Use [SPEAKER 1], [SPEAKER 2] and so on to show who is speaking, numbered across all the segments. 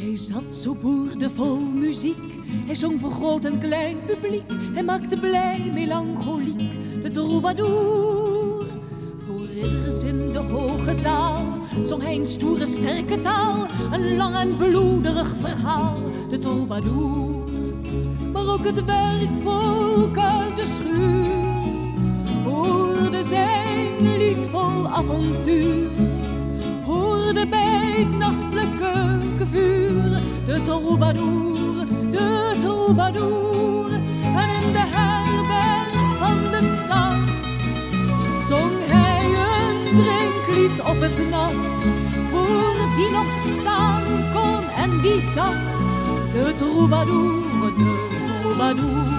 [SPEAKER 1] Hij zat zo boerdevol muziek, hij zong voor groot en klein publiek. Hij maakte blij, melancholiek, de troubadour. Voor ridders in de hoge zaal zong hij een stoere, sterke taal. Een lang en bloederig verhaal, de troubadour. Maar ook het werkvolk uit de schuur hoorde zijn lied vol avontuur. Hoorde bij het nachtelijk keukenvuur de troubadour, de troubadour. En in de herberg van de stad zong hij een drinklied op het nat. Voor wie nog staan kon en wie zat, de troubadour, de troubadour.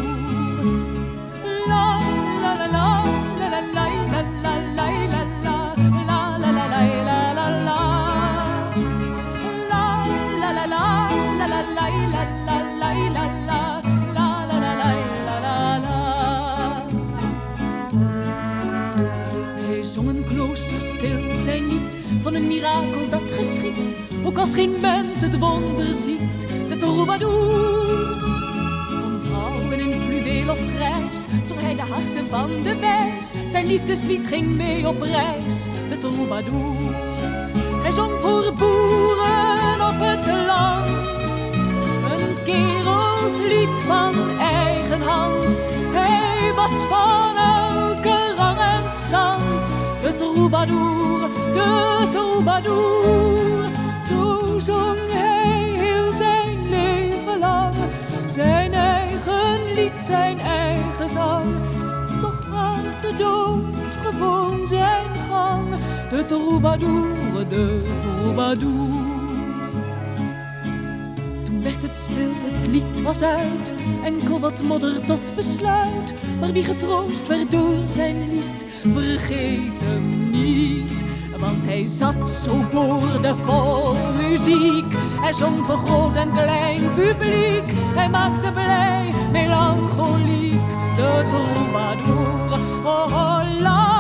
[SPEAKER 1] La la la la la la la la la la la la la la la la la. Hij zong een klooster stil zijn lied van een mirakel dat geschiet, ook als geen mens het wonder ziet, de troubadour. Van vrouwen in fluweel of grijs zong hij de harten van de wijs. Zijn liefdeslied ging mee op reis, de troubadour. Hij zong voor boeren op het land, een kerelslied van eigen hand. Hij was van elke rang en stand, de troubadour, de troubadour. Zo zong hij heel zijn leven lang, zijn eigen lied, zijn eigen zang. Toch gaat de dood gewoon zijn gang, de troubadour, de troubadour. Toen werd het stil, het lied was uit, enkel wat modder tot besluit. Maar wie getroost werd door zijn lied, vergeet hem niet. Want hij zat zo boordevol muziek, hij zong voor groot en klein publiek. Hij maakte blij, melancholiek, de troubadour. Oh, oh, la.